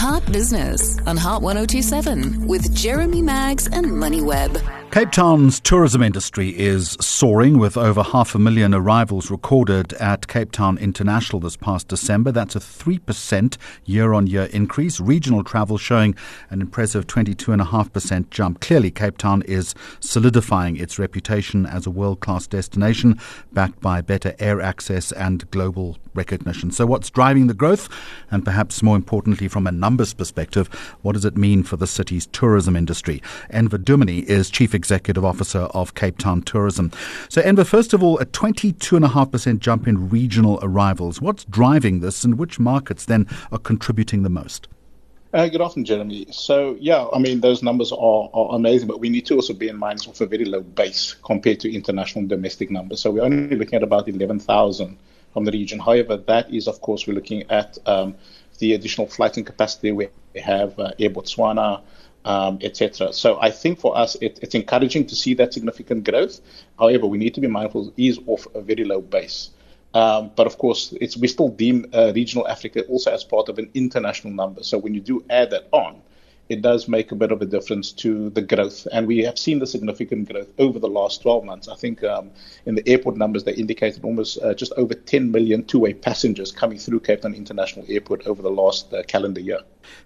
Heart Business on Heart 1027 with Jeremy Maggs and MoneyWeb. Cape Town's tourism industry is soaring, with over 500,000 arrivals recorded at Cape Town International this past December. That's a 3% year-on-year increase. Regional travel showing an impressive 22.5% jump. Clearly, Cape Town is solidifying its reputation as a world-class destination, backed by better air access and global recognition. So what's driving the growth? And perhaps more importantly, from a numbers perspective, what does it mean for the city's tourism industry? Enver Dumini is Chief Executive Officer of Cape Town Tourism. So Enver, first of all, a 22.5% jump in regional arrivals. What's driving this, and which markets then are contributing the most? Good afternoon, Jeremy. So, those numbers are amazing, but we need to also bear in mind it's off a very low base compared to international and domestic numbers. So we're only looking at about 11,000 from the region. However, that is, of course, we're looking at the additional flight and capacity we have, Air Botswana, etc. So I think for us, it's encouraging to see that significant growth. However, we need to be mindful it is off a very low base. But of course, we still deem regional Africa also as part of an international number. So when you do add that on, it does make a bit of a difference to the growth. And we have seen the significant growth over the last 12 months. I think in the airport numbers, they indicated almost just over 10 million two-way passengers coming through Cape Town International Airport over the last calendar year.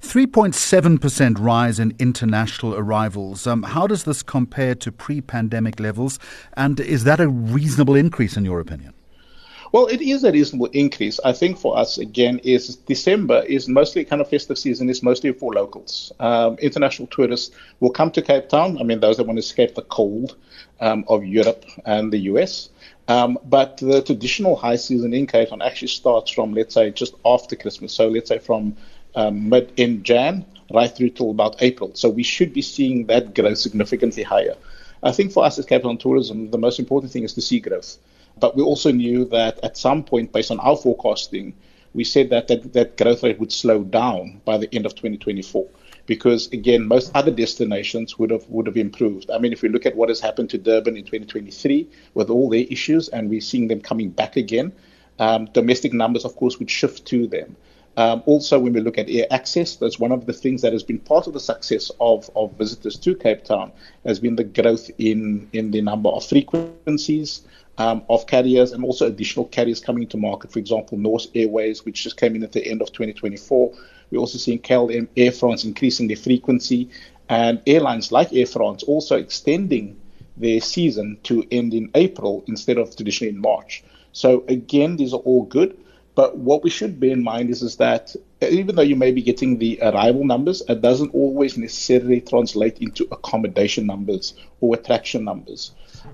3.7% rise in international arrivals. How does this compare to pre-pandemic levels? And is that a reasonable increase in your opinion? Well, it is a reasonable increase. I think for us, again, is December is mostly kind of festive season. It's mostly for locals. International tourists will come to Cape Town. I mean, those that want to escape the cold of Europe and the US. But the traditional high season in Cape Town actually starts from, let's say, just after Christmas. So let's say from mid-end Jan right through till about April. So we should be seeing that grow significantly higher. I think for us as Cape Town Tourism, the most important thing is to see growth. But we also knew that at some point, based on our forecasting, we said that growth rate would slow down by the end of 2024. Because, again, most other destinations would have improved. I mean, if we look at what has happened to Durban in 2023 with all their issues, and we're seeing them coming back again, domestic numbers, of course, would shift to them. Also, when we look at air access, that's one of the things that has been part of the success of visitors to Cape Town, has been the growth in the number of frequencies of carriers, and also additional carriers coming to market. For example, Norse Airways, which just came in at the end of 2024. We're also seeing KLM, Air France increasing their frequency, and airlines like Air France also extending their season to end in April instead of traditionally in March. So again, these are all good. But what we should bear in mind is that even though you may be getting the arrival numbers, it doesn't always necessarily translate into accommodation numbers or attraction numbers.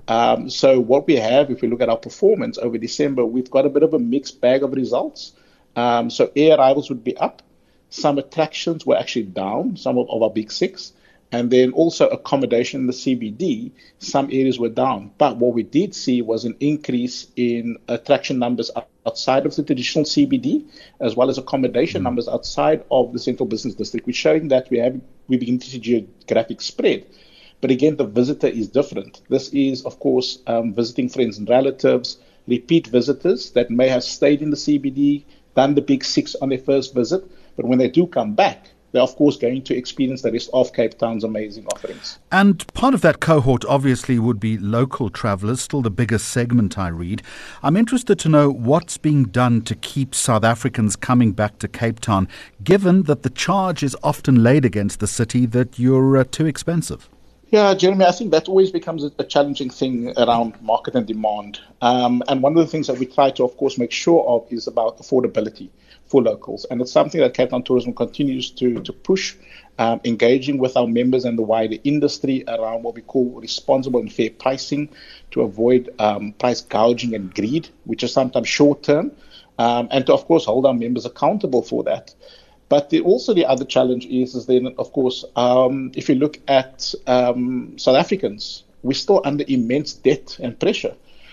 So what we have, if we look at our performance over December, we've got a bit of a mixed bag of results. So air arrivals would be up. Some attractions were actually down, some of our big six. And then also accommodation in the CBD, some areas were down. But what we did see was an increase in attraction numbers outside of the traditional CBD, as well as accommodation numbers outside of the central business district, which showing that we begin to see geographic spread. But again, the visitor is different. This is, of course, visiting friends and relatives, repeat visitors that may have stayed in the CBD, done the big six on their first visit. But when they do come back, they're, of course, going to experience the rest of Cape Town's amazing offerings. And part of that cohort obviously would be local travellers, still the biggest segment, I read. I'm interested to know what's being done to keep South Africans coming back to Cape Town, given that the charge is often laid against the city that you're too expensive. Yeah, Jeremy, I think that always becomes a challenging thing around market and demand. And one of the things that we try to, of course, make sure of is about affordability for locals. And it's something that Cape Town Tourism continues to push, engaging with our members and the wider industry around what we call responsible and fair pricing to avoid price gouging and greed, which is sometimes short-term, and to, of course, hold our members accountable for that. But also the other challenge is then, of course, if you look at South Africans, we're still under immense debt and pressure.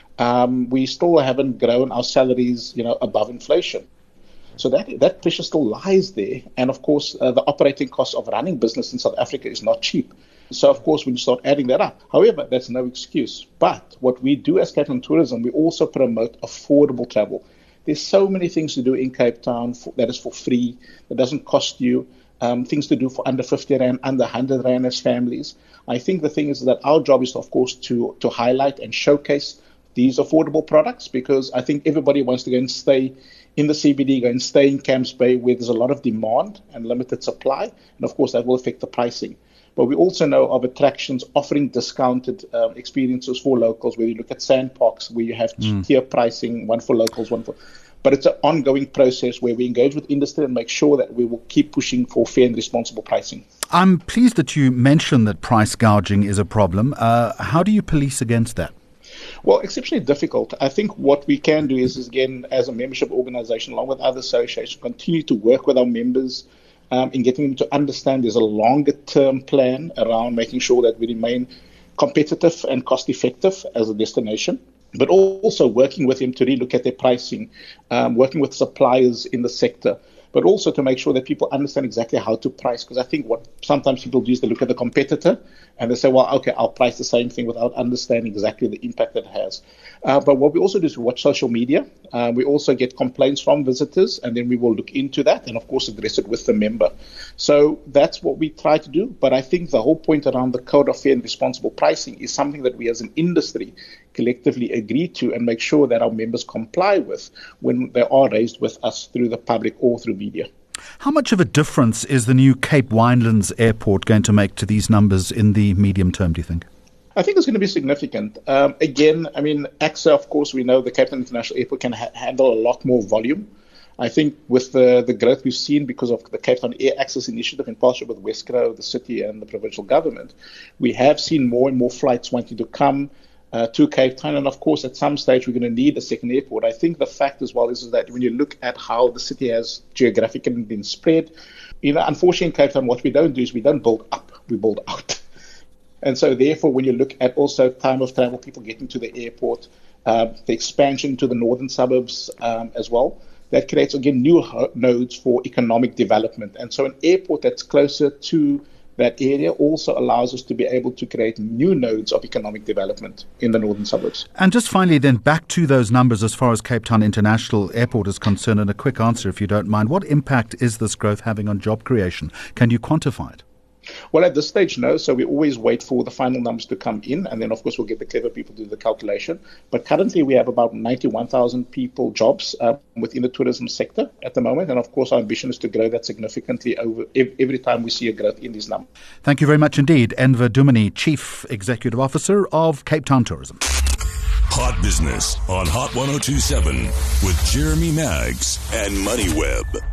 We still haven't grown our salaries, above inflation. So that pressure still lies there. And of course, the operating cost of running business in South Africa is not cheap. So of course, when you start adding that up, however, that's no excuse. But what we do as Cape Town Tourism, we also promote affordable travel. There's so many things to do in Cape Town that is for free, that doesn't cost you. things to do for under 50 Rand, under 100 Rand as families. I think the thing is that our job is, of course, to highlight and showcase these affordable products, because I think everybody wants to go and stay in the CBD, go and stay in Camps Bay where there's a lot of demand and limited supply. And of course, that will affect the pricing. But we also know of attractions offering discounted experiences for locals, where you look at sandparks, where you have tier pricing, one for locals, one for... But it's an ongoing process where we engage with industry and make sure that we will keep pushing for fair and responsible pricing. I'm pleased that you mentioned that price gouging is a problem. How do you police against that? Well, exceptionally difficult. I think what we can do is again, as a membership organization, along with other associations, continue to work with our members in getting them to understand there's a longer-term plan around making sure that we remain competitive and cost-effective as a destination, but also working with them to relook at their pricing, working with suppliers in the sector, but also to make sure that people understand exactly how to price. Because I think what sometimes people do is they look at the competitor and they say, well, okay, I'll price the same thing without understanding exactly the impact it has. But what we also do is we watch social media. We also get complaints from visitors, and then we will look into that and, of course, address it with the member. So that's what we try to do. But I think the whole point around the Code of Fair and Responsible Pricing is something that we as an industry collectively agree to and make sure that our members comply with when they are raised with us through the public or through media. How much of a difference is the new Cape Winelands Airport going to make to these numbers in the medium term, do you think? I think it's going to be significant. Again, I mean, AXA, of course, we know the Cape Town International Airport can handle a lot more volume. I think with the growth we've seen because of the Cape Town Air Access Initiative in partnership with Wesgro, the city and the provincial government, we have seen more and more flights wanting to come to Cape Town. And of course, at some stage, we're going to need a second airport. I think the fact as well is that when you look at how the city has geographically been spread, unfortunately in Cape Town, what we don't do is we don't build up, we build out. And so therefore, when you look at also time of travel, people getting to the airport, the expansion to the northern suburbs as well, that creates, again, new nodes for economic development. And so an airport that's closer to that area also allows us to be able to create new nodes of economic development in the northern suburbs. And just finally then, back to those numbers as far as Cape Town International Airport is concerned, and a quick answer if you don't mind. What impact is this growth having on job creation? Can you quantify it? Well, at this stage, no. So we always wait for the final numbers to come in, and then, of course, we'll get the clever people to do the calculation. But currently, we have about 91,000 people, jobs within the tourism sector at the moment. And, of course, our ambition is to grow that significantly over every time we see a growth in these numbers. Thank you very much indeed. Enver Dumini, Chief Executive Officer of Cape Town Tourism. Hot Business on Hot 102.7 with Jeremy Maggs and MoneyWeb.